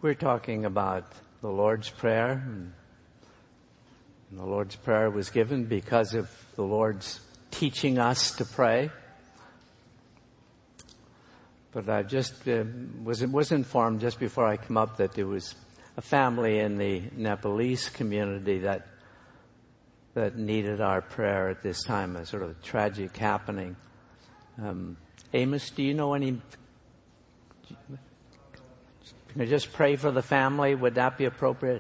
We're talking about the Lord's Prayer. And the Lord's Prayer was given because of the Lord's teaching us to pray. But I just was informed just before I came up that there was a family in the Nepalese community that needed our prayer at this time, a sort of tragic happening. Amos, do you know any? Can I just pray for the family? Would that be appropriate?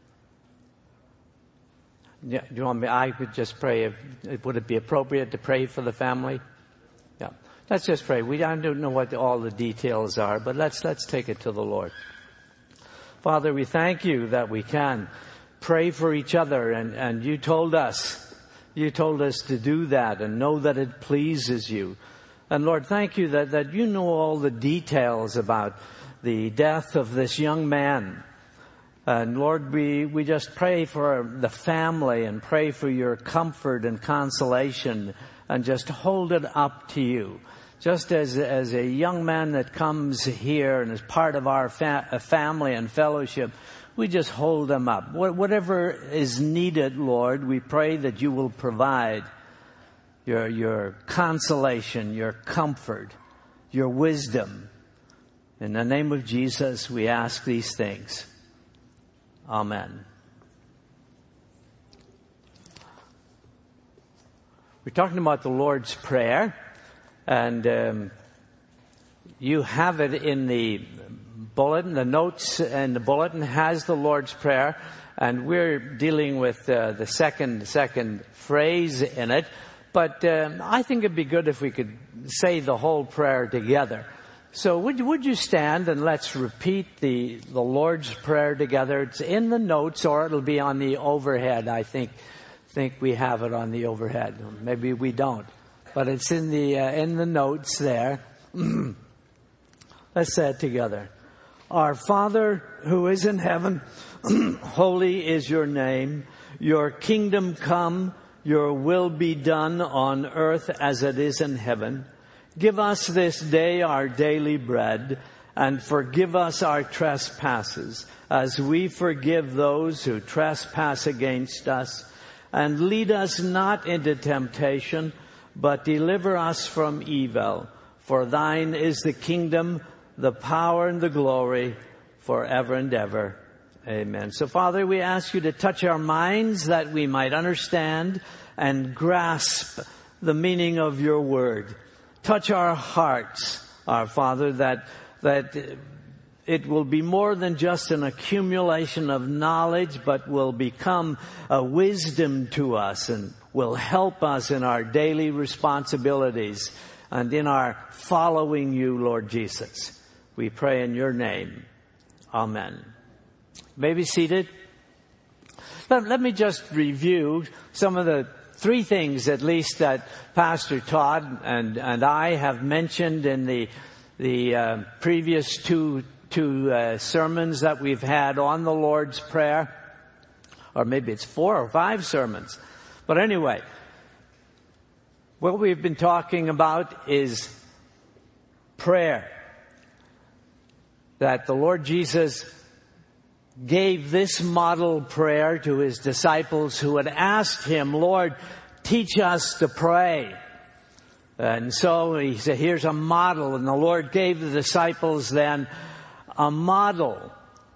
Yeah, do you want me? I could just pray. Would it be appropriate to pray for the family? Yeah. Let's just pray. I don't know what all the details are, but let's take it to the Lord. Father, we thank you that we can pray for each other, and you told us to do that and know that it pleases you. And Lord, thank you that you know all the details about the death of this young man. And Lord, we just pray for the family and pray for your comfort and consolation and just hold it up to you. Just as a young man that comes here and is part of our family and fellowship, we just hold them up. Whatever is needed, Lord, we pray that you will provide your consolation, your comfort, your wisdom. In the name of Jesus, we ask these things. Amen. We're talking about the Lord's Prayer. And you have it in the bulletin. The notes in the bulletin has the Lord's Prayer, and we're dealing with the second phrase in it. But I think it'd be good if we could say the whole prayer together. So would you stand and let's repeat the Lord's Prayer together. It's in the notes, or it'll be on the overhead. I think we have it on the overhead. Maybe we don't. But it's in the notes there. Let's say it together. Our Father who is in heaven, holy is your name. Your kingdom come, your will be done on earth as it is in heaven. Give us this day our daily bread, and forgive us our trespasses, as we forgive those who trespass against us. And lead us not into temptation, but deliver us from evil. For thine is the kingdom, the power, and the glory forever and ever. Amen. So, Father, we ask you to touch our minds that we might understand and grasp the meaning of your word. Touch our hearts, our Father, that it will be more than just an accumulation of knowledge, but will become a wisdom to us and will help us in our daily responsibilities and in our following you, Lord Jesus. We pray in your name. Amen. May be seated. Let me just review some of the three things, at least, that Pastor Todd and I have mentioned in the previous two sermons that we've had on the Lord's Prayer. Or maybe it's 4 or 5 sermons. But anyway, what we've been talking about is prayer. That the Lord Jesus gave this model prayer to his disciples who had asked him, Lord, teach us to pray. And so he said, here's a model. And the Lord gave the disciples then a model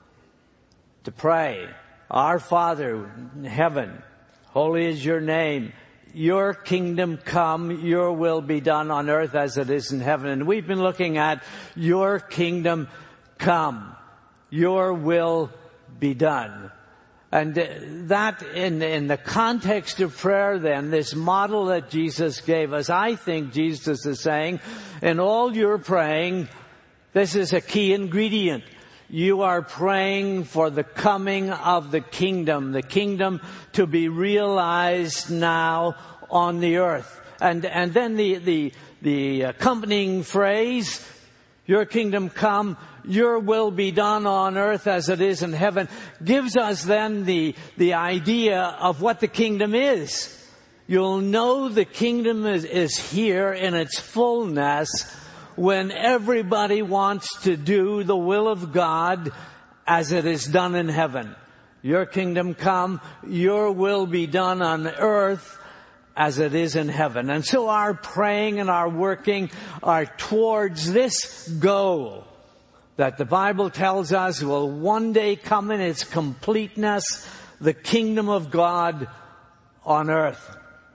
to pray. Our Father in heaven, holy is your name. Your kingdom come, your will be done on earth as it is in heaven. And we've been looking at your kingdom come, your will be done. And that in the context of prayer then, this model that Jesus gave us, I think Jesus is saying, in all your praying, this is a key ingredient. You are praying for the coming of the kingdom to be realized now on the earth. And then the accompanying phrase, your kingdom come, your will be done on earth as it is in heaven, gives us then the idea of what the kingdom is. You'll know the kingdom is here in its fullness when everybody wants to do the will of God as it is done in heaven. Your kingdom come, your will be done on earth as it is in heaven. And so our praying and our working are towards this goal that the Bible tells us will one day come in its completeness, the kingdom of God on earth.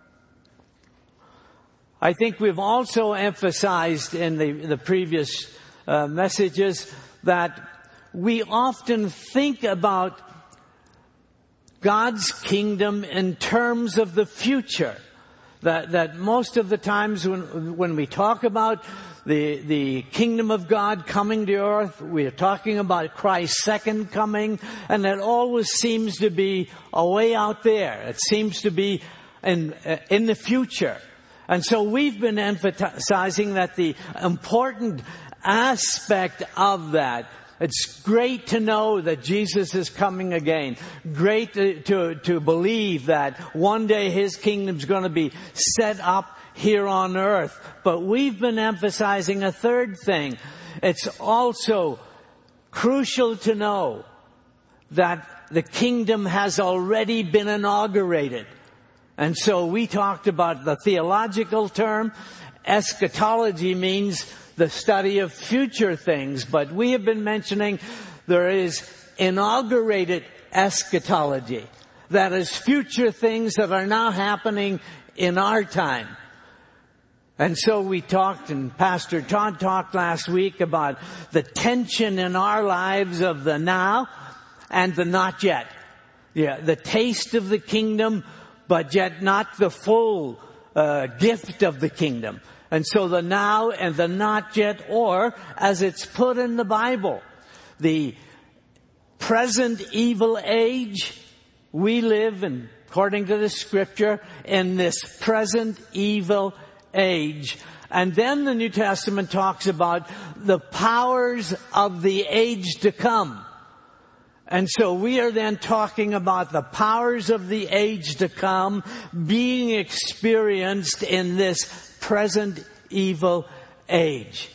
I think we've also emphasized in the previous messages that we often think about God's kingdom in terms of the future. That most of the times when we talk about the kingdom of God coming to earth, we are talking about Christ's second coming, and that always seems to be a way out there. It seems to be in the future. And so we've been emphasizing that the important aspect of that, it's great to know that Jesus is coming again. Great to believe that one day His kingdom's going to be set up here on earth. But we've been emphasizing a third thing. It's also crucial to know that the kingdom has already been inaugurated. And so we talked about the theological term. Eschatology means the study of future things. But we have been mentioning there is inaugurated eschatology. That is future things that are now happening in our time. And so we talked, and Pastor Todd talked last week about the tension in our lives of the now and the not yet. Yeah, the taste of the kingdom, but yet not the full gift of the kingdom. And so the now and the not yet, or as it's put in the Bible, the present evil age, we live, in, according to the scripture, in this present evil age. And then the New Testament talks about the powers of the age to come. And so we are then talking about the powers of the age to come being experienced in this present evil age.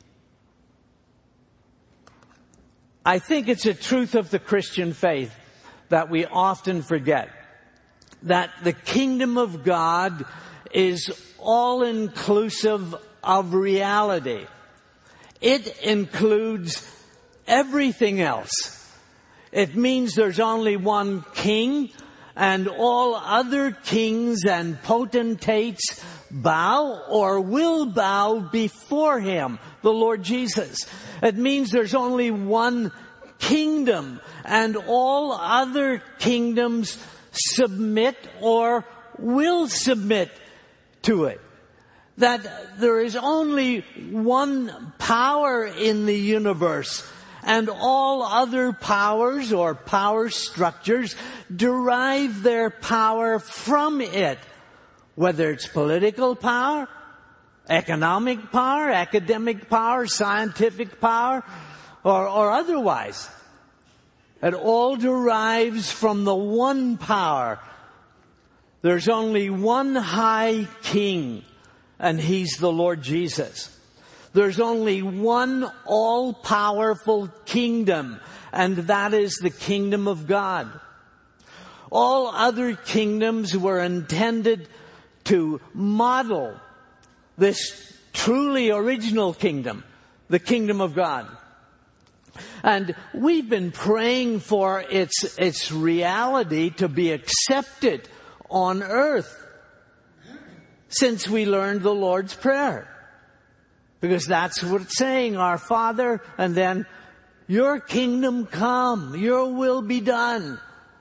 I think it's a truth of the Christian faith that we often forget, that the kingdom of God is all-inclusive of reality. It includes everything else. It means there's only one king, and all other kings and potentates bow or will bow before Him, the Lord Jesus. It means there's only one kingdom, and all other kingdoms submit or will submit to it. That there is only one power in the universe, and all other powers or power structures derive their power from it. Whether it's political power, economic power, academic power, scientific power, or otherwise. It all derives from the one power. There's only one high king, and He's the Lord Jesus. There's only one all-powerful kingdom, and that is the kingdom of God. All other kingdoms were intended to model this truly original kingdom, the kingdom of God. And we've been praying for its reality to be accepted on earth since we learned the Lord's Prayer. Because that's what it's saying, our Father, and then, your kingdom come, your will be done.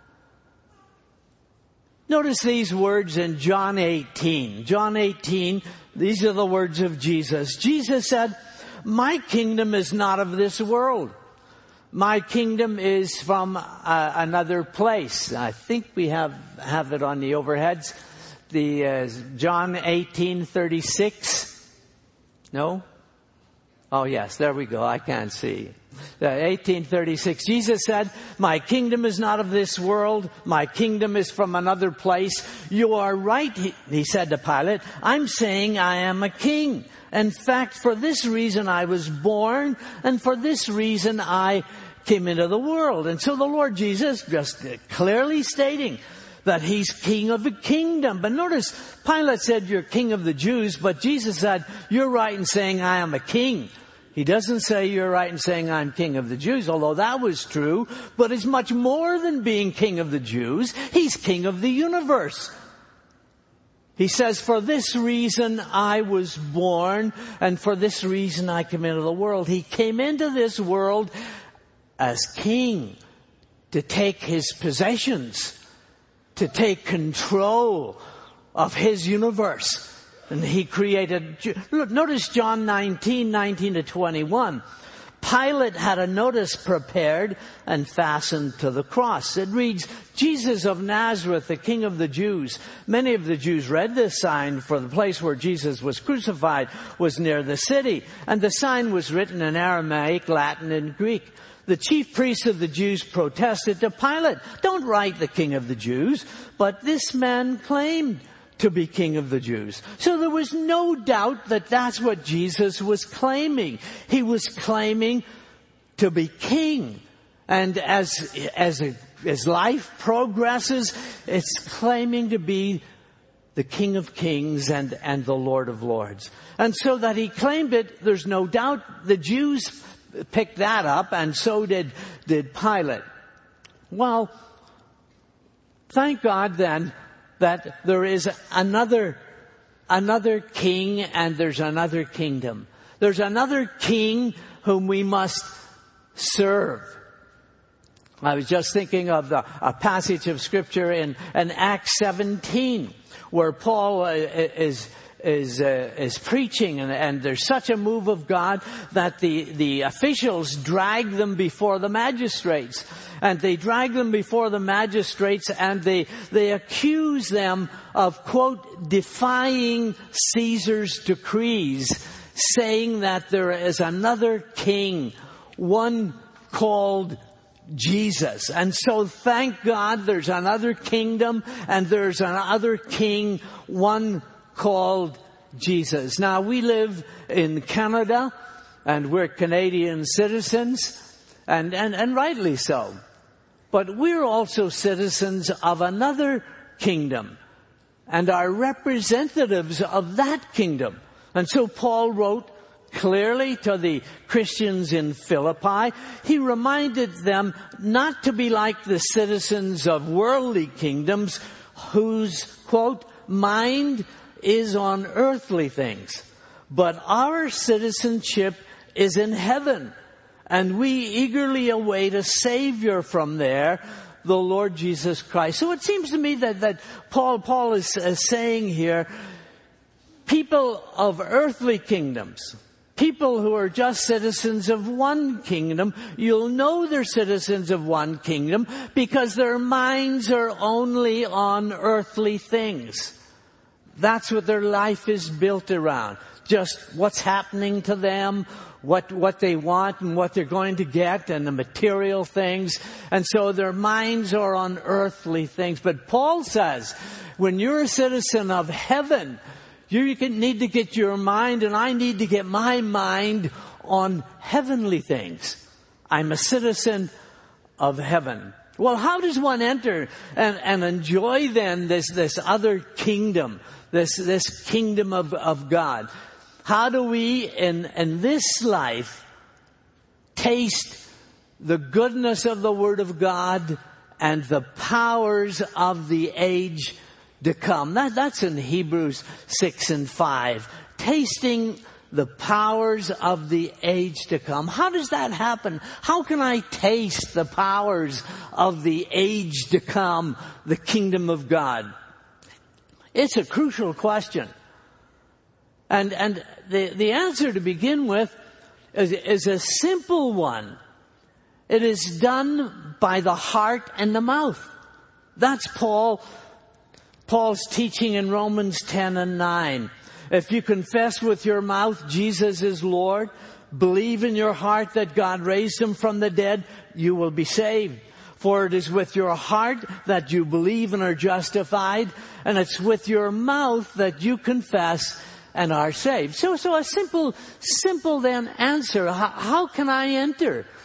Notice these words in John 18. John 18, these are the words of Jesus. Jesus said, my kingdom is not of this world. My kingdom is from another place. I think we have it on the overheads. The John 18:36. No? Oh yes, there we go. I can't see. 18:36. Jesus said, my kingdom is not of this world. My kingdom is from another place. You are right, he said to Pilate. I'm saying I am a king. In fact, for this reason I was born, and for this reason I came into the world. And so the Lord Jesus just clearly stating that he's king of the kingdom. But notice, Pilate said, you're king of the Jews, but Jesus said, you're right in saying I am a king. He doesn't say you're right in saying I'm king of the Jews, although that was true, but it's much more than being king of the Jews. He's king of the universe. He says, for this reason I was born, and for this reason I came into the world. He came into this world as king to take his possessions, to take control of his universe. And he created, look, notice John 19:19-21. Pilate had a notice prepared and fastened to the cross. It reads, Jesus of Nazareth, the King of the Jews. Many of the Jews read this sign, for the place where Jesus was crucified was near the city. And the sign was written in Aramaic, Latin, and Greek. The chief priests of the Jews protested to Pilate, don't write the King of the Jews, but this man claimed to be King of the Jews. So there was no doubt that that's what Jesus was claiming. He was claiming to be king. And as life progresses, it's claiming to be the King of Kings and the Lord of Lords. And so that he claimed it, there's no doubt the Jews picked that up, and so did Pilate. Well, thank God then that there is another king and there's another kingdom. There's another king whom we must serve. I was just thinking of a passage of scripture in Acts 17 where Paul is preaching, and there's such a move of God that the officials drag them before the magistrates. And they drag them before the magistrates, and they accuse them of, quote, defying Caesar's decrees, saying that there is another king, one called Jesus. And so thank God there's another kingdom, and there's another king, one called Jesus. Now, we live in Canada, and we're Canadian citizens, and rightly so. But we're also citizens of another kingdom and are representatives of that kingdom. And so Paul wrote clearly to the Christians in Philippi. He reminded them not to be like the citizens of worldly kingdoms whose, quote, mind is on earthly things. But our citizenship is in heaven. And we eagerly await a Savior from there, the Lord Jesus Christ. So it seems to me that Paul is saying here, people of earthly kingdoms, people who are just citizens of one kingdom, you'll know they're citizens of one kingdom because their minds are only on earthly things. That's what their life is built around. Just what's happening to them, what they want and what they're going to get, and the material things. And so their minds are on earthly things. But Paul says, when you're a citizen of heaven, you need to get your mind, and I need to get my mind on heavenly things. I'm a citizen of heaven. Well, how does one enter and enjoy then this other kingdom, this kingdom of God? How do we in this life taste the goodness of the Word of God and the powers of the age to come? That's in Hebrews 6:5. Tasting the powers of the age to come. How does that happen? How can I taste the powers of the age to come, the kingdom of God? It's a crucial question. And the answer to begin with is a simple one. It is done by the heart and the mouth. That's Paul's teaching in Romans 10:9. If you confess with your mouth Jesus is Lord, believe in your heart that God raised him from the dead, you will be saved. For it is with your heart that you believe and are justified, and it's with your mouth that you confess and are saved. So a simple then answer. How can I enter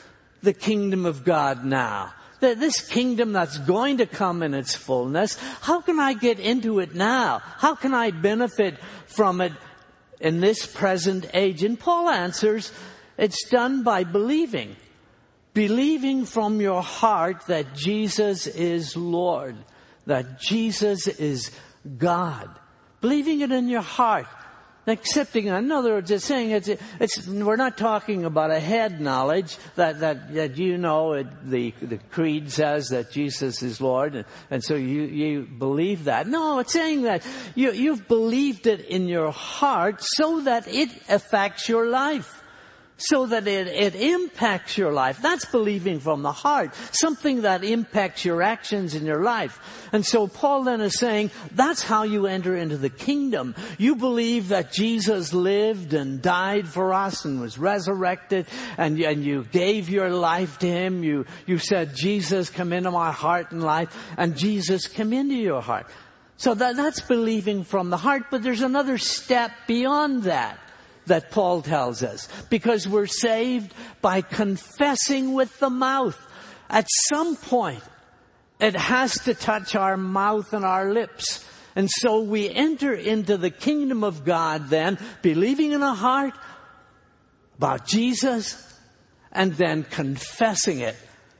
the kingdom of God now? This kingdom that's going to come in its fullness, how can I get into it now? How can I benefit from it in this present age? And Paul answers, it's done by believing. Believing from your heart that Jesus is Lord, that Jesus is God. Believing it in your heart. Accepting it. In other words, it's saying we're not talking about a head knowledge that you know the creed says that Jesus is Lord and so you believe that. No, it's saying that you've believed it in your heart so that it affects your life. So that it impacts your life. That's believing from the heart. Something that impacts your actions in your life. And so Paul then is saying, that's how you enter into the kingdom. You believe that Jesus lived and died for us and was resurrected, and you gave your life to Him. You said, Jesus, come into my heart and life, and Jesus came into your heart. So that's believing from the heart, but there's another step beyond that Paul tells us. Because we're saved by confessing with the mouth. At some point, it has to touch our mouth and our lips. And so we enter into the kingdom of God then, believing in our heart about Jesus, and then confessing it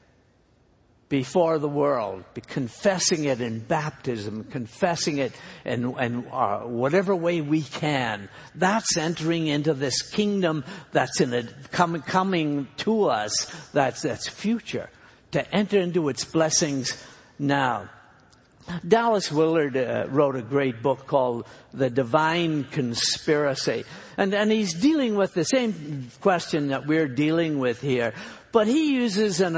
before the world, confessing it in baptism, confessing it in whatever way we can. That's entering into this kingdom that's coming to us. That's future. To enter into its blessings now. Dallas Willard wrote a great book called The Divine Conspiracy, and he's dealing with the same question that we're dealing with here, but he uses an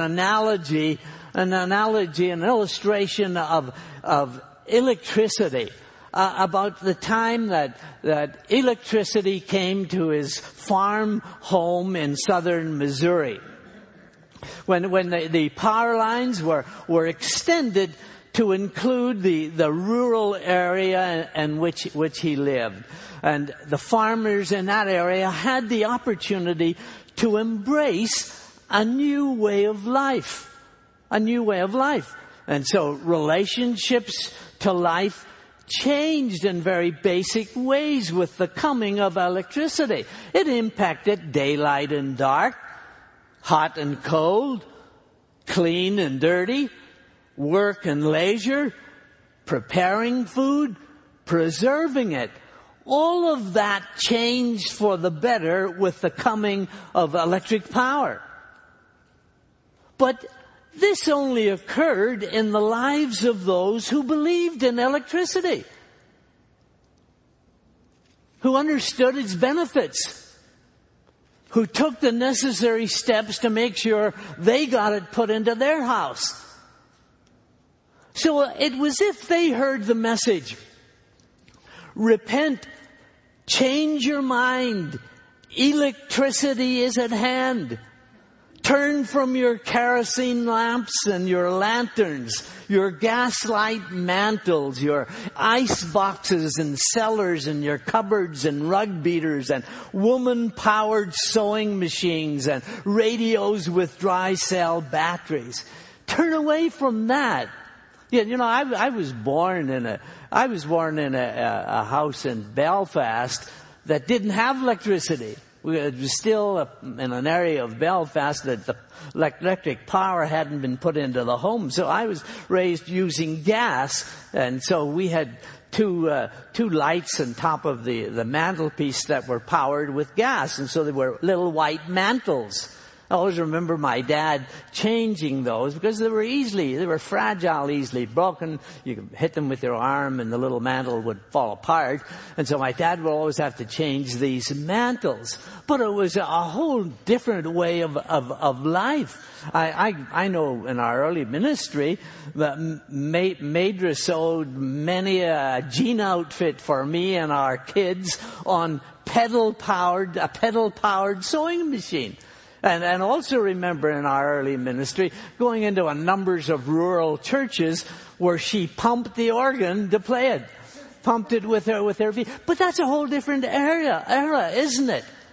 illustration of electricity, about the time that electricity came to his farm home in southern Missouri. When the power lines were extended to include the rural area in which he lived. And the farmers in that area had the opportunity to embrace a new way of life. A new way of life. And so relationships to life changed in very basic ways with the coming of electricity. It impacted daylight and dark, hot and cold, clean and dirty, work and leisure, preparing food, preserving it. All of that changed for the better with the coming of electric power. But this only occurred in the lives of those who believed in electricity, who understood its benefits, who took the necessary steps to make sure they got it put into their house. So it was if they heard the message, repent, change your mind, electricity is at hand. Turn from your kerosene lamps and your lanterns, your gaslight mantles, your ice boxes and cellars and your cupboards and rug beaters and woman-powered sewing machines and radios with dry cell batteries. Turn away from that. Yeah, you know, I was born in a house in Belfast that didn't have electricity. It was still in an area of Belfast that the electric power hadn't been put into the home. So I was raised using gas, and so we had two lights on top of the mantelpiece that were powered with gas, and so they were little white mantles. I always remember my dad changing those because they were fragile, easily broken. You could hit them with your arm and the little mantle would fall apart. And so my dad would always have to change these mantles. But it was a whole different way of life. I know in our early ministry that Madra sewed many a jean outfit for me and our kids on a pedal-powered sewing machine. And also remember in our early ministry going into a numbers of rural churches where she pumped the organ to play it. Pumped it with her feet. But that's a whole different era, isn't it?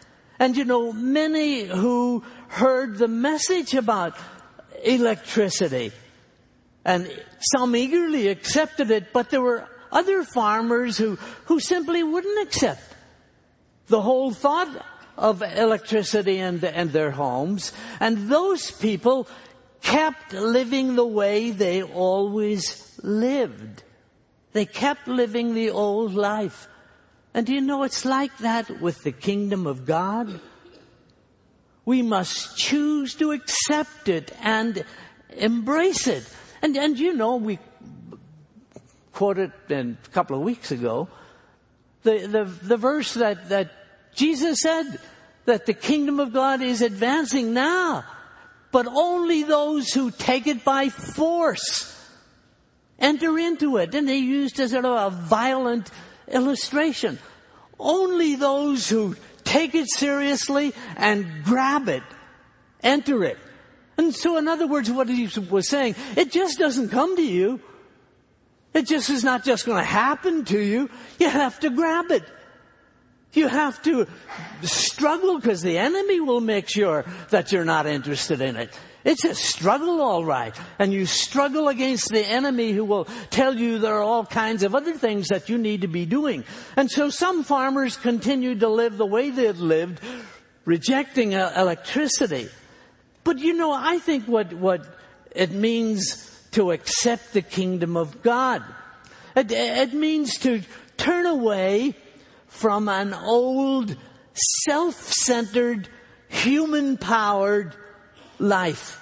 And many who heard the message about electricity, and some eagerly accepted it, but there were other farmers who simply wouldn't accept the whole thought of electricity and their homes. And those people kept living the way they always lived. They kept living the old life. And it's like that with the kingdom of God. We must choose to accept it and embrace it. And we quoted a couple of weeks ago the verse that Jesus said that the kingdom of God is advancing now, but only those who take it by force enter into it. And they used a sort of a violent illustration. Only those who take it seriously and grab it enter it. And so in other words, what he was saying, it just doesn't come to you. It just is not just going to happen to you. You have to grab it. You have to struggle, because the enemy will make sure that you're not interested in it. It's a struggle, all right. And you struggle against the enemy, who will tell you there are all kinds of other things that you need to be doing. And so some farmers continued to live the way they had lived, rejecting electricity. But I think what it means to accept the kingdom of God, it means to turn away from an old, self-centered, human-powered life.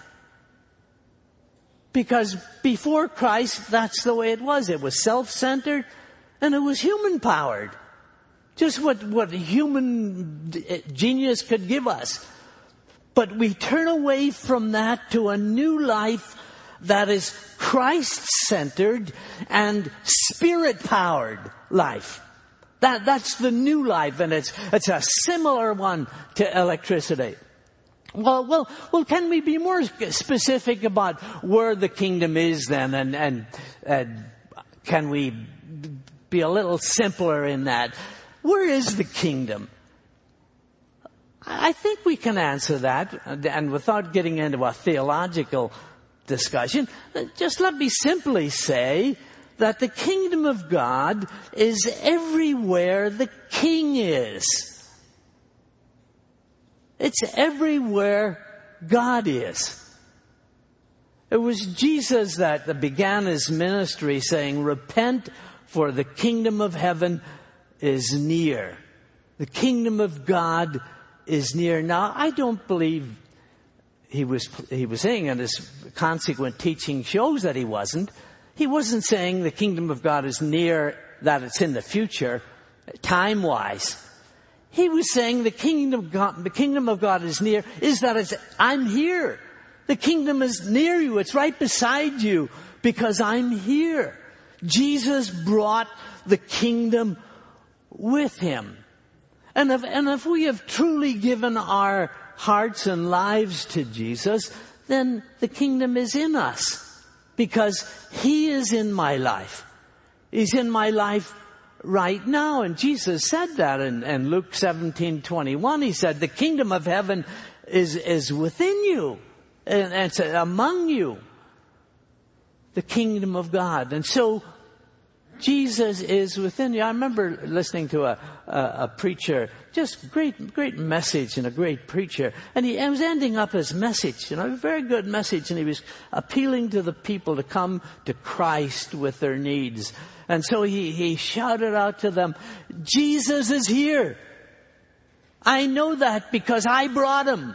Because before Christ, that's the way it was. It was self-centered and it was human-powered. Just what human genius could give us. But we turn away from that to a new life that is Christ-centered and Spirit-powered life. That's the new life, and it's a similar one to electricity. Well, can we be more specific about where the kingdom is then, and can we be a little simpler in that? Where is the kingdom? I think we can answer that, and without getting into a theological discussion, just let me simply say that the kingdom of God is everywhere the King is. It's everywhere God is. It was Jesus that began his ministry saying, "Repent, for the kingdom of heaven is near." The kingdom of God is near. Now, I don't believe he was saying, and his consequent teaching shows that he wasn't. He wasn't saying the kingdom of God is near, that it's in the future, time-wise. He was saying the kingdom of God is near, is that I'm here. The kingdom is near you. It's right beside you because I'm here. Jesus brought the kingdom with him. And if we have truly given our hearts and lives to Jesus, then the kingdom is in us. Because he is in my life. He's in my life right now. And Jesus said that in Luke 17:21. He said, the kingdom of heaven is within you. And it's among you. The kingdom of God. And so Jesus is within you. I remember listening to a preacher, just great message, and a great preacher. And he was ending up his message, a very good message. And he was appealing to the people to come to Christ with their needs. And so he shouted out to them, Jesus is here. I know that because I brought him.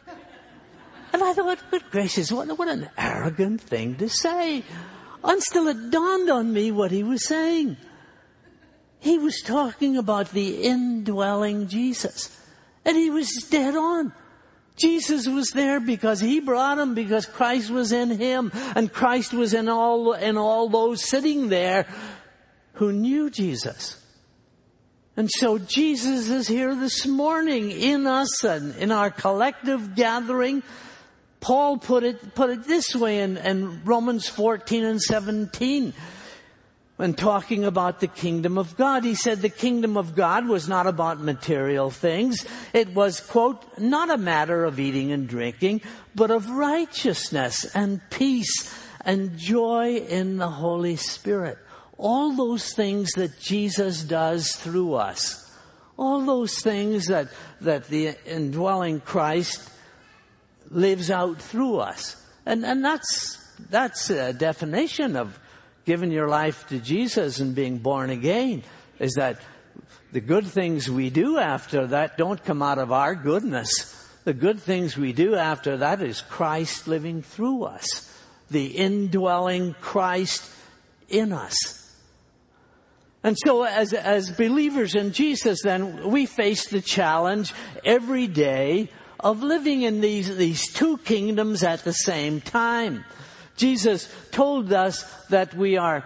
And I thought, good gracious, what an arrogant thing to say. Until it dawned on me what he was saying. He was talking about the indwelling Jesus. And he was dead on. Jesus was there because he brought him, because Christ was in him. And Christ was in all those sitting there who knew Jesus. And so Jesus is here this morning in us and in our collective gathering. Paul put it this way in Romans 14 and 17. when talking about the kingdom of God. He said the kingdom of God was not about material things. It was, quote, not a matter of eating and drinking, but of righteousness and peace and joy in the Holy Spirit. All those things that Jesus does through us. All those things that the indwelling Christ lives out through us. And that's a definition of giving your life to Jesus and being born again, is that the good things we do after that don't come out of our goodness. The good things we do after that is Christ living through us. The indwelling Christ in us. And so as believers in Jesus, then we face the challenge every day of living in these two kingdoms at the same time. Jesus told us that we are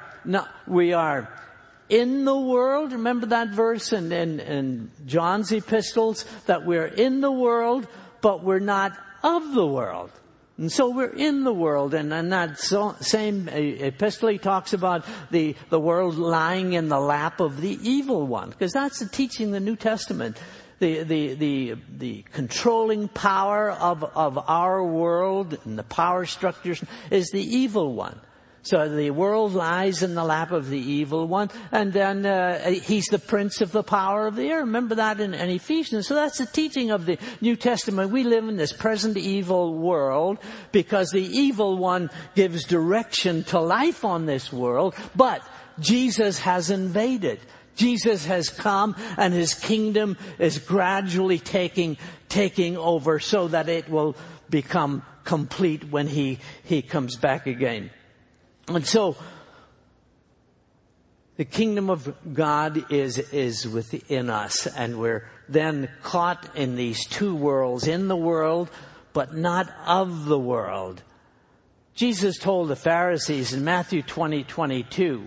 in the world. Remember that verse in John's epistles, that we're in the world, but we're not of the world. And so we're in the world, and that same epistle he talks about the world lying in the lap of the evil one, because that's the teaching of the New Testament. The controlling power of our world and the power structures is the evil one. So the world lies in the lap of the evil one, and then he's the prince of the power of the air. Remember that in Ephesians. So that's the teaching of the New Testament. We live in this present evil world because the evil one gives direction to life on this world, but Jesus has invaded. Jesus has come, and his kingdom is gradually taking over so that it will become complete when he comes back again. And so the kingdom of God is within us, and we're then caught in these two worlds, in the world but not of the world. Jesus told the Pharisees in Matthew 20:22.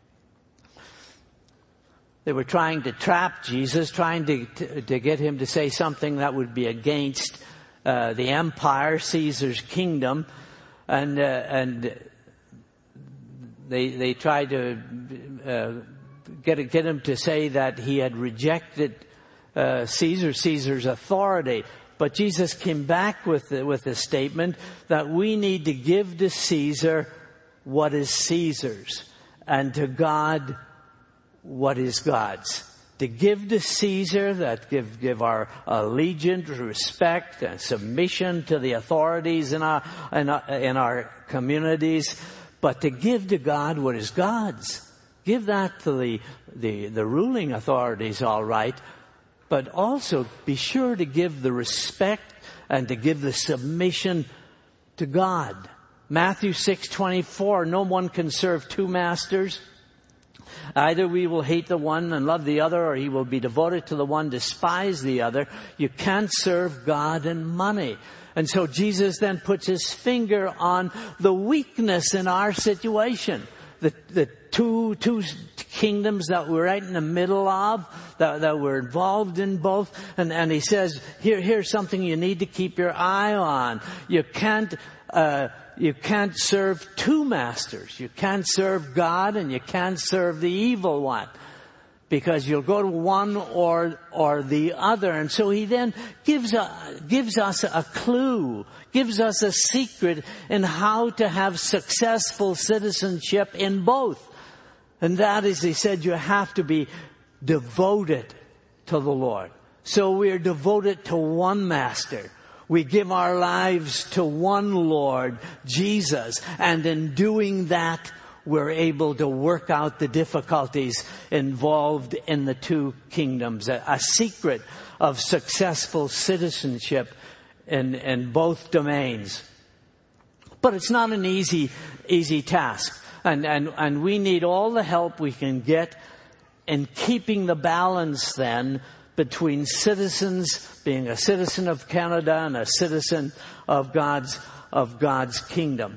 They were trying to trap Jesus, trying to get him to say something that would be against the empire, Caesar's kingdom, and they tried to get him to say that he had rejected Caesar's authority. But Jesus came back with the statement that we need to give to Caesar what is Caesar's, and to God what is God's. To give to Caesar, that give our allegiance, respect, and submission to the authorities in our communities, but to give to God what is God's. Give that to the ruling authorities, all right, but also be sure to give the respect and to give the submission to God. Matthew 6:24, no one can serve two masters. Either we will hate the one and love the other, or he will be devoted to the one, despise the other. You can't serve God and money. And so Jesus then puts his finger on the weakness in our situation. The two kingdoms that we're right in the middle of, that we're involved in both. And he says, here's something you need to keep your eye on. You can't serve two masters. You can't serve God and you can't serve the evil one, because you'll go to one or the other. And so he then gives us a clue, gives us a secret in how to have successful citizenship in both. And that is, he said, you have to be devoted to the Lord. So we're devoted to one master. We give our lives to one Lord, Jesus, and in doing that, we're able to work out the difficulties involved in the two kingdoms. A secret of successful citizenship in both domains. But it's not an easy task. And we need all the help we can get in keeping the balance then between citizens, being a citizen of Canada and a citizen of God's kingdom.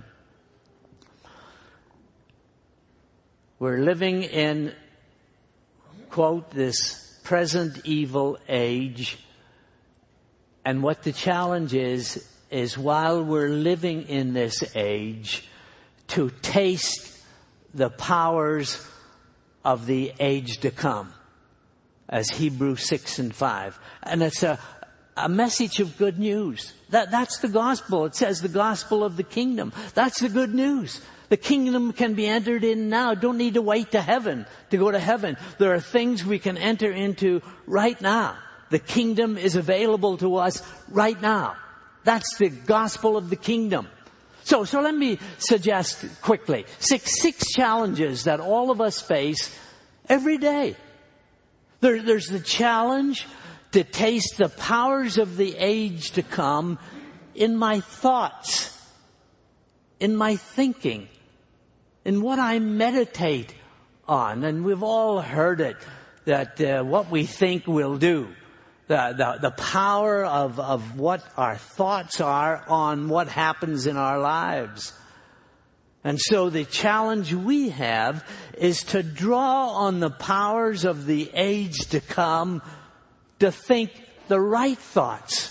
We're living in, quote, this present evil age. And what the challenge is while we're living in this age, to taste the powers of the age to come, as Hebrews 6:5. And it's a message of good news. That's the gospel. It says the gospel of the kingdom. That's the good news. The kingdom can be entered in now. Don't need to wait to heaven to go to heaven. There are things we can enter into right now. The kingdom is available to us right now. That's the gospel of the kingdom. So let me suggest quickly six challenges that all of us face every day. There's the challenge to taste the powers of the age to come in my thoughts, in my thinking, in what I meditate on. And we've all heard it, that what we think will do. The power of what our thoughts are on what happens in our lives. And so the challenge we have is to draw on the powers of the age to come to think the right thoughts,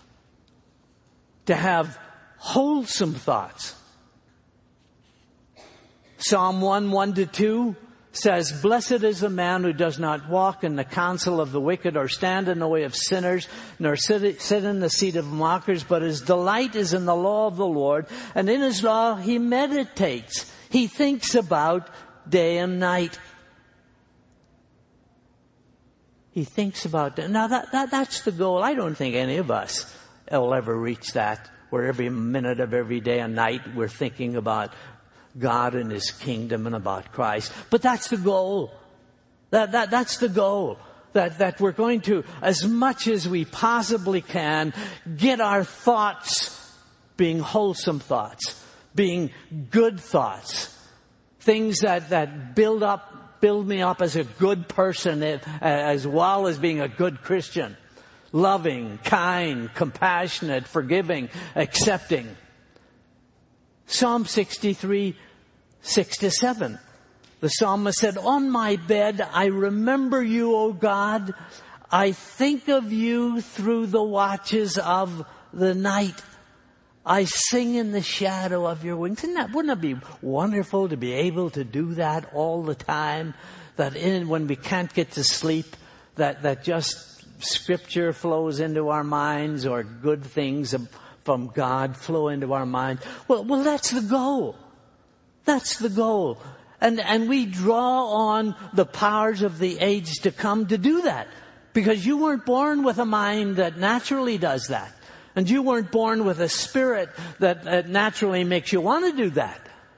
to have wholesome thoughts. Psalm 1:1-2 says, "Blessed is the man who does not walk in the counsel of the wicked, or stand in the way of sinners, nor sit in the seat of mockers, but his delight is in the law of the Lord, and in his law he meditates." He thinks about day and night. He thinks about that. Now that's the goal. I don't think any of us will ever reach that, where every minute of every day and night we're thinking about God and His kingdom and about Christ. But that's the goal. That's the goal. That we're going to, as much as we possibly can, get our thoughts being wholesome thoughts, being good thoughts, things that build me up as a good person, as well as being a good Christian. Loving, kind, compassionate, forgiving, accepting. Psalm 63, 6-7. The psalmist said, "On my bed I remember you, O God. I think of you through the watches of the night. I sing in the shadow of your wings." Wouldn't it be wonderful to be able to do that all the time? That when we can't get to sleep, that just Scripture flows into our minds, or good things from God flow into our mind. Well, that's the goal. That's the goal. And we draw on the powers of the age to come to do that. Because you weren't born with a mind that naturally does that. And you weren't born with a spirit that naturally makes you want to do that.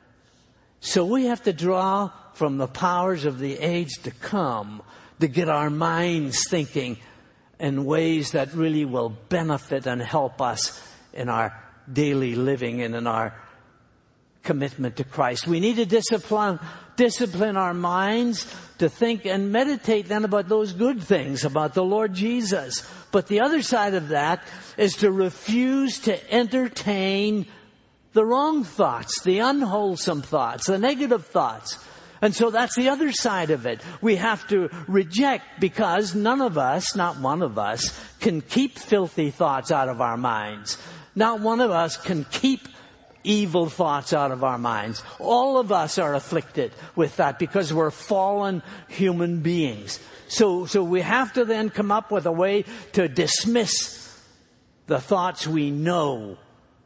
So we have to draw from the powers of the age to come to get our minds thinking in ways that really will benefit and help us in our daily living and in our commitment to Christ. We need to discipline our minds to think and meditate then about those good things, about the Lord Jesus. But the other side of that is to refuse to entertain the wrong thoughts, the unwholesome thoughts, the negative thoughts. And so that's the other side of it. We have to reject, because none of us, not one of us, can keep filthy thoughts out of our minds. Not one of us can keep evil thoughts out of our minds. All of us are afflicted with that because we're fallen human beings. So we have to then come up with a way to dismiss the thoughts we know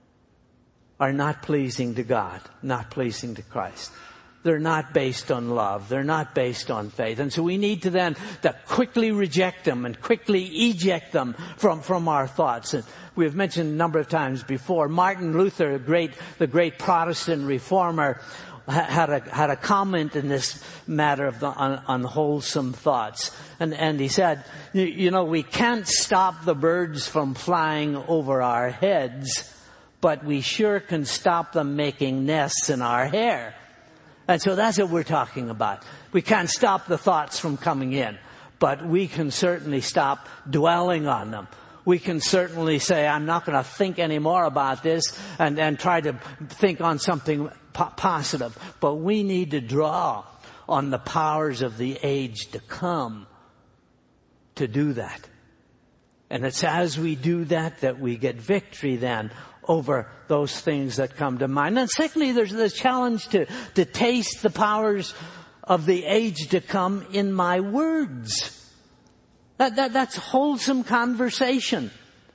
are not pleasing to God, not pleasing to Christ. They're not based on love. They're not based on faith. And so we need to then to quickly reject them and quickly eject them from our thoughts. And we've mentioned a number of times before, Martin Luther, the great Protestant reformer, had a comment in this matter of the unwholesome thoughts. And he said, you know, we can't stop the birds from flying over our heads, but we sure can stop them making nests in our hair. And so that's what we're talking about. We can't stop the thoughts from coming in, but we can certainly stop dwelling on them. We can certainly say, I'm not going to think anymore about this and try to think on something positive. But we need to draw on the powers of the age to come to do that. And it's as we do that we get victory then over those things that come to mind. And secondly, there's the challenge to taste the powers of the age to come in my words. That's wholesome conversation.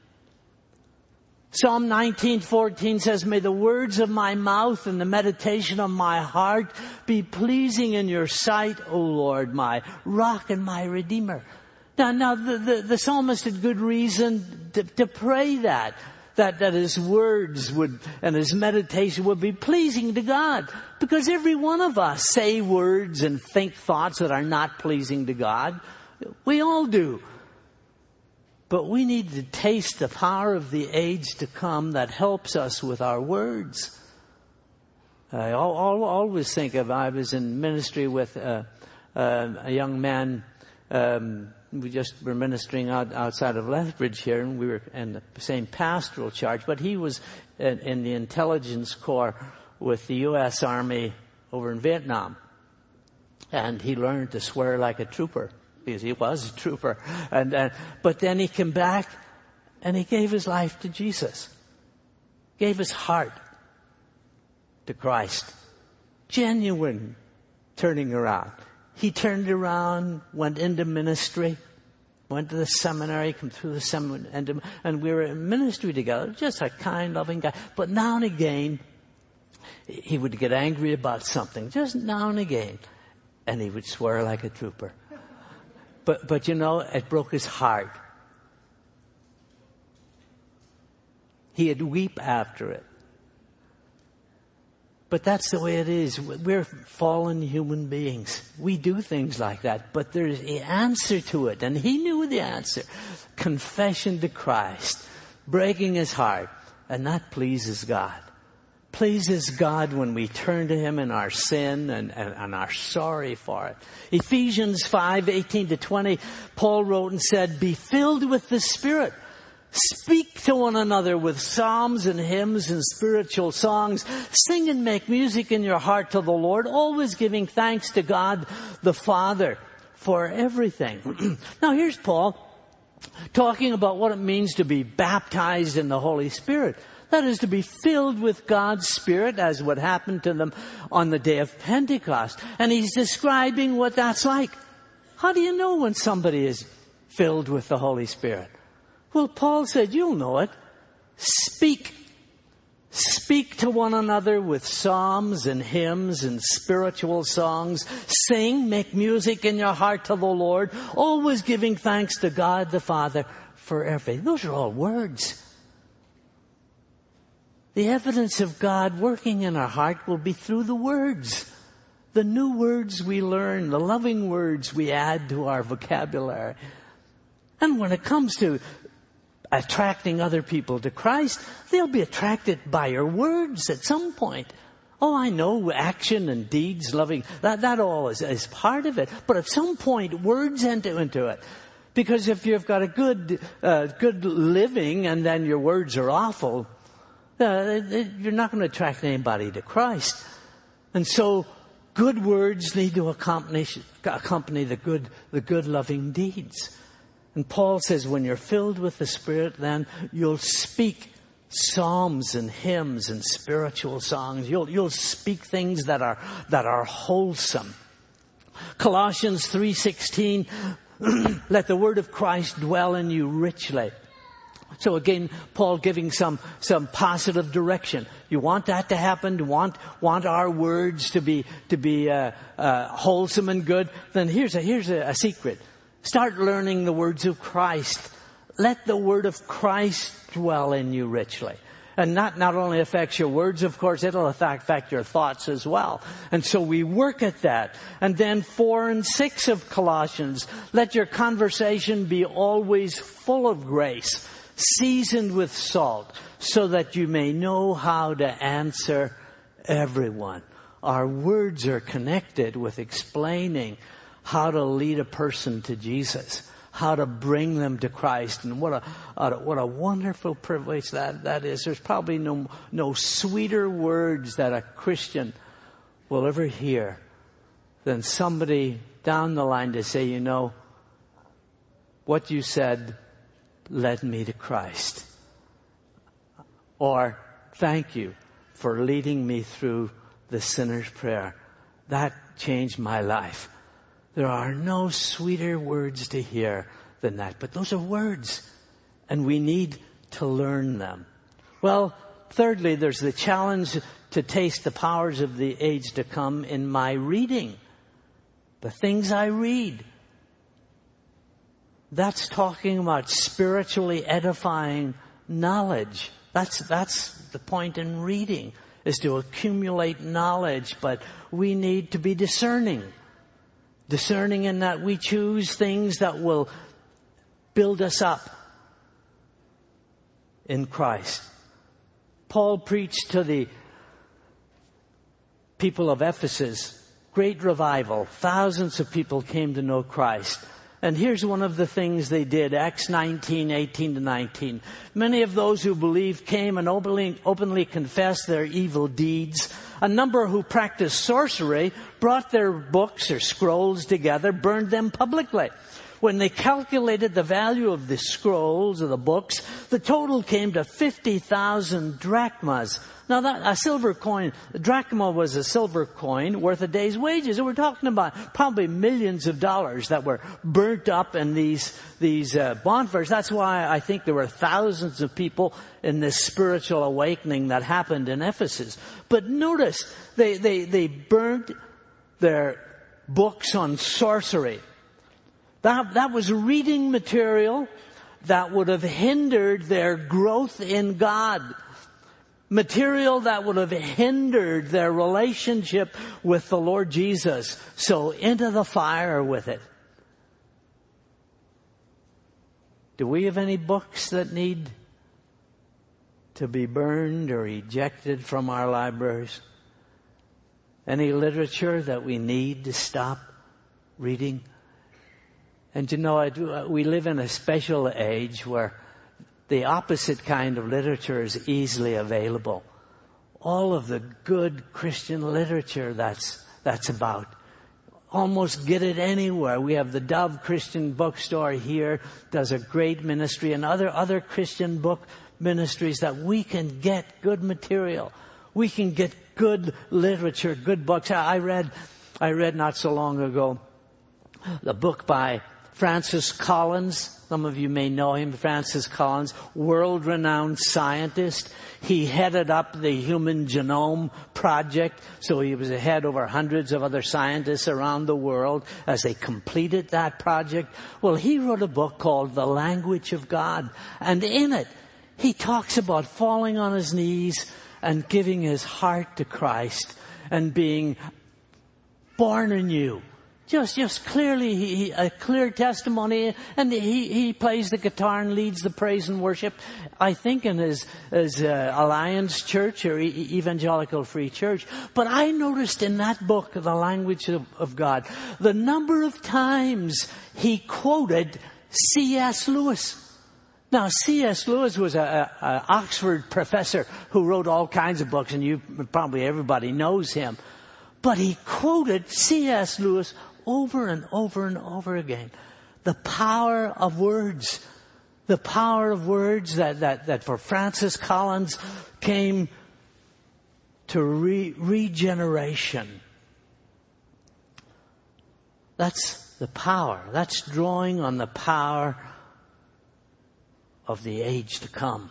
Psalm 19:14 says, may the words of my mouth and the meditation of my heart be pleasing in your sight, O Lord, my rock and my redeemer. Now the psalmist had good reason to pray that his words would, and his meditation would be pleasing to God. Because every one of us say words and think thoughts that are not pleasing to God. We all do. But we need to taste the power of the age to come that helps us with our words. I always think of, I was in ministry with a young man. We just were ministering outside of Lethbridge here, and we were in the same pastoral charge. But he was in the intelligence corps with the U.S. Army over in Vietnam. And he learned to swear like a trooper, because he was a trooper. But then he came back and he gave his life to Jesus. Gave his heart to Christ. Genuine turning around. He turned around, went into ministry, went to the seminary, came through the seminary, and we were in ministry together. Just a kind, loving guy. But now and again, he would get angry about something. Just now and again. And he would swear like a trooper. But you know, it broke his heart. He'd weep after it. But that's the way it is. We're fallen human beings. We do things like that. But there's an answer to it. And he knew the answer. Confession to Christ. Breaking his heart. And that pleases God. Pleases God when we turn to him in our sin and are sorry for it. Ephesians 5:18-20, Paul wrote and said, be filled with the Spirit. Speak to one another with psalms and hymns and spiritual songs. Sing and make music in your heart to the Lord, always giving thanks to God the Father for everything. Now here's Paul talking about what it means to be baptized in the Holy Spirit. That is to be filled with God's Spirit, as what happened to them on the day of Pentecost. And he's describing what that's like. How do you know when somebody is filled with the Holy Spirit? Well, Paul said, you'll know it. Speak to one another with psalms and hymns and spiritual songs. Sing, make music in your heart to the Lord, always giving thanks to God the Father for everything. Those are all words. The evidence of God working in our heart will be through the words. The new words we learn, the loving words we add to our vocabulary. And when it comes to attracting other people to Christ, they'll be attracted by your words at some point. Oh, I know action and deeds, loving, that all is part of it. But at some point, words enter into it. Because if you've got a good living and then your words are awful, you're not going to attract anybody to Christ. And so good words need to accompany the good loving deeds. And Paul says when you're filled with the Spirit, then you'll speak psalms and hymns and spiritual songs. You'll speak things that are wholesome. Colossians 3:16, let the word of Christ dwell in you richly. So again, Paul giving some positive direction. You want that to happen? Want our words to be wholesome and good? Then here's a secret. Start learning the words of Christ. Let the word of Christ dwell in you richly. And not only affects your words, of course, it'll affect your thoughts as well. And so we work at that. And then 4 and 6 of Colossians, let your conversation be always full of grace, seasoned with salt, so that you may know how to answer everyone. Our words are connected with explaining how to lead a person to Jesus, how to bring them to Christ. And what a wonderful privilege that is. There's probably no sweeter words that a Christian will ever hear than somebody down the line to say, you know, what you said led me to Christ. Or, thank you for leading me through the sinner's prayer. That changed my life. There are no sweeter words to hear than that. But those are words, and we need to learn them. Well, thirdly, there's the challenge to taste the powers of the age to come in my reading. The things I read. That's talking about spiritually edifying knowledge. That's the point in reading, is to accumulate knowledge, but we need to be discerning. Discerning in that we choose things that will build us up in Christ. Paul preached to the people of Ephesus, great revival. Thousands of people came to know Christ. And here's one of the things they did, Acts 19:18-19. Many of those who believed came and openly confessed their evil deeds. A number who practiced sorcery brought their books or scrolls together, burned them publicly. When they calculated the value of the scrolls or the books, the total came to 50,000 drachmas. Now a silver coin, a drachma was a silver coin worth a day's wages. And we're talking about probably millions of dollars that were burnt up in these bonfires. That's why I think there were thousands of people in this spiritual awakening that happened in Ephesus. But notice, they burnt their books on sorcery. That was reading material that would have hindered their growth in God. Material that would have hindered their relationship with the Lord Jesus. So into the fire with it. Do we have any books that need to be burned or ejected from our libraries? Any literature that we need to stop reading? And you know, we live in a special age where the opposite kind of literature is easily available. All of the good Christian literature that's about. Almost get it anywhere. We have the Dove Christian Bookstore here, does a great ministry, and other Christian book ministries that we can get good material. We can get good literature, good books. I read not so long ago the book by Francis Collins. Some of you may know him, Francis Collins, world-renowned scientist. He headed up the Human Genome Project, so he was ahead over hundreds of other scientists around the world as they completed that project. Well, he wrote a book called The Language of God, and in it, he talks about falling on his knees and giving his heart to Christ and being born anew. Just clearly, a clear testimony, and he plays the guitar and leads the praise and worship, I think in his Alliance Church or Evangelical Free Church. But I noticed in that book, The Language of God, the number of times he quoted C.S. Lewis. Now, C.S. Lewis was an Oxford professor who wrote all kinds of books, and probably everybody knows him. But he quoted C.S. Lewis over and over and over again. The power of words. The power of words that for Francis Collins came to regeneration. That's the power. That's drawing on the power of the age to come.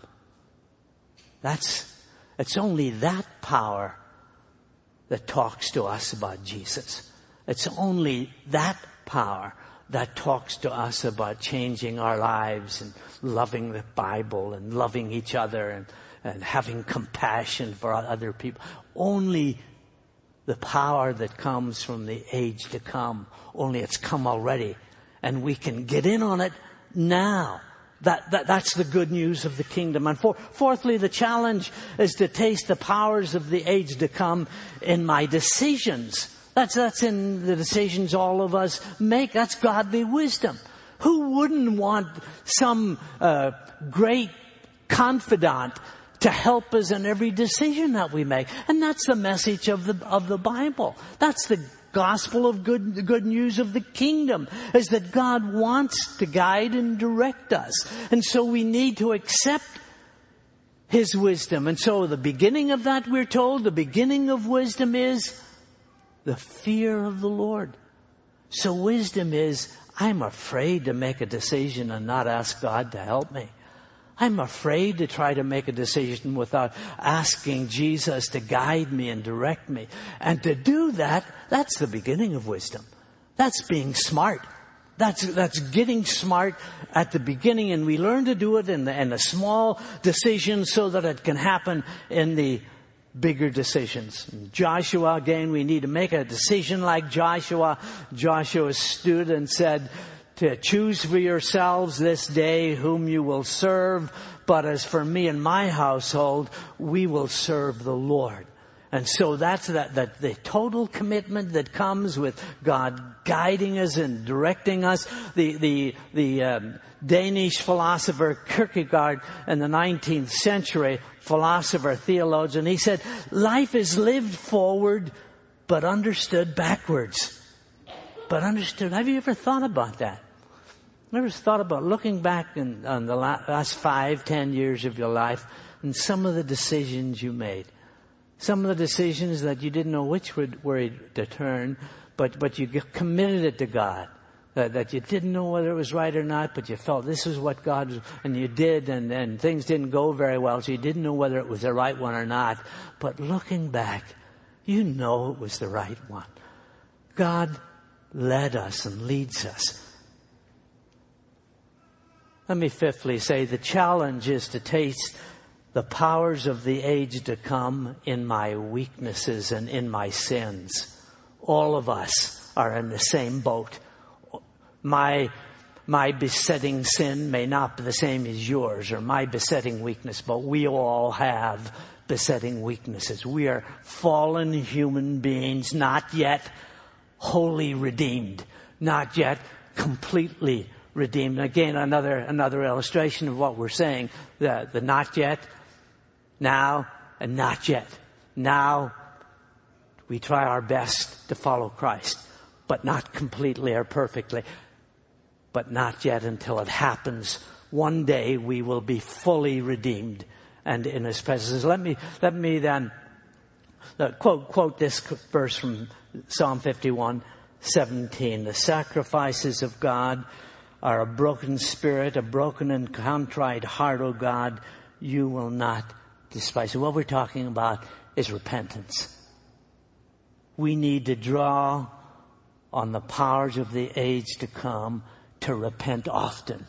It's only that power that talks to us about Jesus. It's only that power that talks to us about changing our lives and loving the Bible and loving each other and having compassion for other people. Only the power that comes from the age to come. Only it's come already. And we can get in on it now. That's the good news of the kingdom. And fourthly, the challenge is to taste the powers of the age to come in my decisions. That's in the decisions all of us make. That's godly wisdom. Who wouldn't want some great confidant to help us in every decision that we make? And that's the message of the Bible. That's the gospel of the good news of the kingdom, is that God wants to guide and direct us. And so we need to accept His wisdom. And so the beginning of that, we're told, the beginning of wisdom is The fear of the Lord. So wisdom is, I'm afraid to make a decision and not ask God to help me. I'm afraid to try to make a decision without asking Jesus to guide me and direct me. And to do that, that's the beginning of wisdom. That's being smart. That's getting smart at the beginning, and we learn to do it in the small decisions so that it can happen in the bigger decisions. Joshua, again, we need to make a decision like Joshua. Joshua stood and said, to choose for yourselves this day whom you will serve, but as for me and my household, we will serve the Lord. And so that's the total commitment that comes with God guiding us and directing us. The Danish philosopher Kierkegaard in the 19th century, philosopher, theologian, he said, life is lived forward but understood backwards. But understood. Have you ever thought about that? Ever thought about looking back on the last 5-10 years of your life and some of the decisions you made? Some of the decisions that you didn't know which way to turn, but you committed it to God. That you didn't know whether it was right or not, but you felt this is what God was, and you did, and things didn't go very well, so you didn't know whether it was the right one or not. But looking back, you know it was the right one. God led us and leads us. Let me fifthly say the challenge is to taste the powers of the age to come in my weaknesses and in my sins. All of us are in the same boat. My besetting sin may not be the same as yours or my besetting weakness, but we all have besetting weaknesses. We are fallen human beings, not yet wholly redeemed, not yet completely redeemed. Again, another illustration of what we're saying, the not yet, now, and not yet. Now, we try our best to follow Christ, but not completely or perfectly. But not yet until it happens. One day we will be fully redeemed and in His presence. Let me then quote this verse from Psalm 51:17. The sacrifices of God are a broken spirit, a broken and contrite heart, O God, you will not despise. So what we're talking about is repentance. We need to draw on the powers of the age to come to repent often.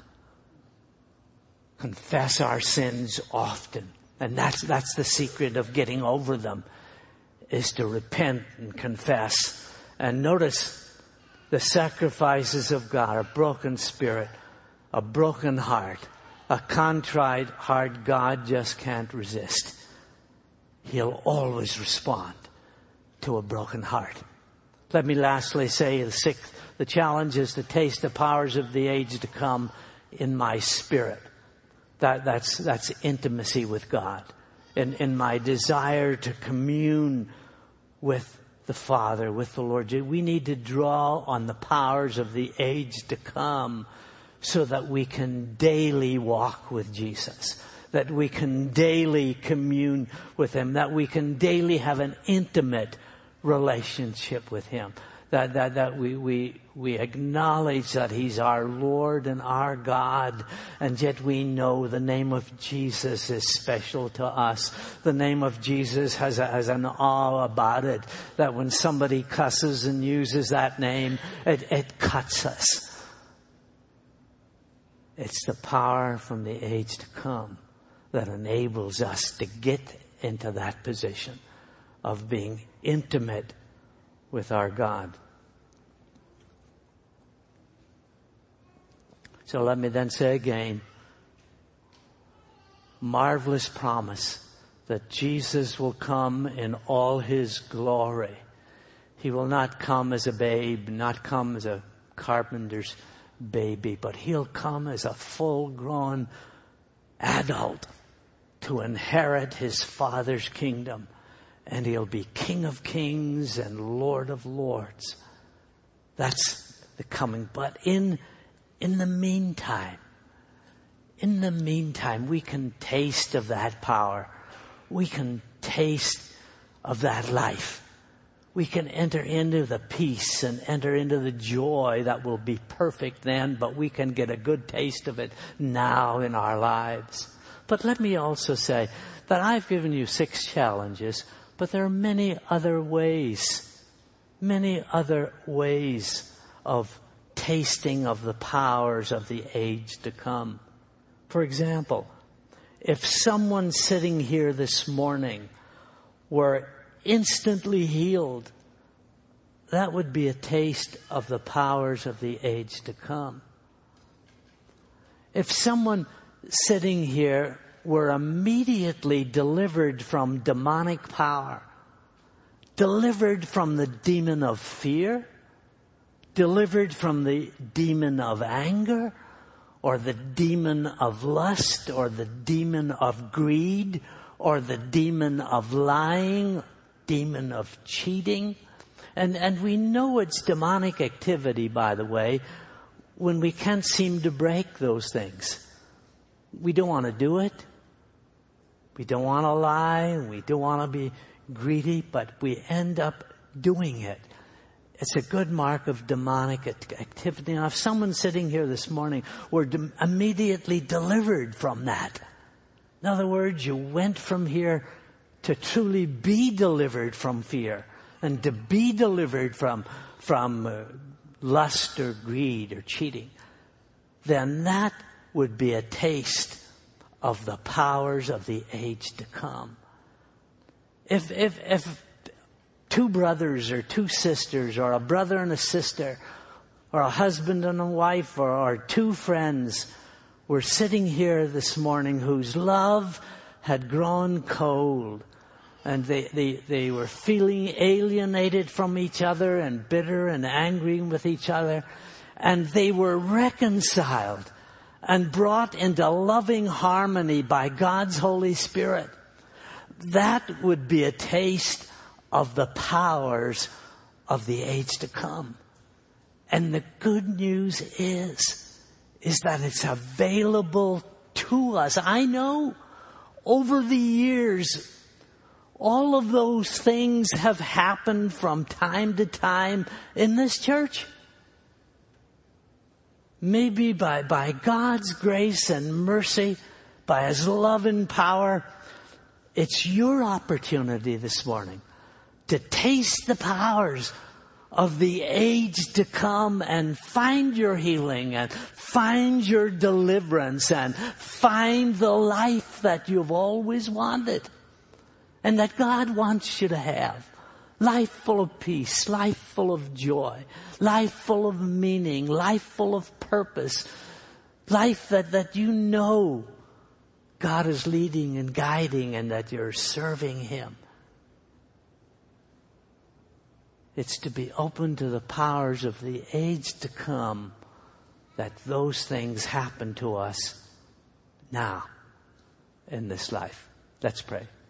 Confess our sins often. And that's the secret of getting over them, is to repent and confess. And notice the sacrifices of God, a broken spirit, a broken heart, a contrite heart God just can't resist. He'll always respond to a broken heart. Let me lastly say the challenge is to taste the powers of the age to come in my spirit. That's intimacy with God. In my desire to commune with the Father, with the Lord. We need to draw on the powers of the age to come so that we can daily walk with Jesus. That we can daily commune with Him. That we can daily have an intimate relationship with Him. That we acknowledge that He's our Lord and our God, and yet we know the name of Jesus is special to us. The name of Jesus has an awe about it, that when somebody cusses and uses that name, it cuts us. It's the power from the age to come that enables us to get into that position of being intimate with our God. So let me then say again, marvelous promise that Jesus will come in all His glory. He will not come as a babe, not come as a carpenter's baby, but He'll come as a full-grown adult to inherit His Father's kingdom. And He'll be King of Kings and Lord of Lords. That's the coming. But in the meantime, we can taste of that power. We can taste of that life. we can enter into the peace and enter into the joy that will be perfect then, but we can get a good taste of it now in our lives. But let me also say that I've given you 6 challenges, but there are many other ways of tasting of the powers of the age to come. For example, if someone sitting here this morning were instantly healed, that would be a taste of the powers of the age to come. If someone sitting here were immediately delivered from demonic power, delivered from the demon of fear, delivered from the demon of anger, or the demon of lust, or the demon of greed, or the demon of lying, demon of cheating. And we know it's demonic activity, by the way, when we can't seem to break those things. We don't want to do it. We don't want to lie. We don't want to be greedy, but we end up doing it. It's a good mark of demonic activity. Now, if someone sitting here this morning were immediately delivered from that, in other words, you went from here to truly be delivered from fear and to be delivered from lust or greed or cheating, then that would be a taste of the powers of the age to come. If 2 brothers or 2 sisters, or a brother and a sister, or a husband and a wife, or 2 friends were sitting here this morning whose love had grown cold, and they were feeling alienated from each other and bitter and angry with each other, and they were reconciled and brought into loving harmony by God's Holy Spirit, that would be a taste of the powers of the age to come. And the good news is that it's available to us. I know over the years, all of those things have happened from time to time in this church. Maybe by God's grace and mercy, by His love and power, it's your opportunity this morning to taste the powers of the age to come and find your healing and find your deliverance and find the life that you've always wanted and that God wants you to have. Life full of peace, life full of joy, life full of meaning, life full of purpose, life that you know God is leading and guiding and that you're serving Him. It's to be open to the powers of the age to come that those things happen to us now in this life. Let's pray.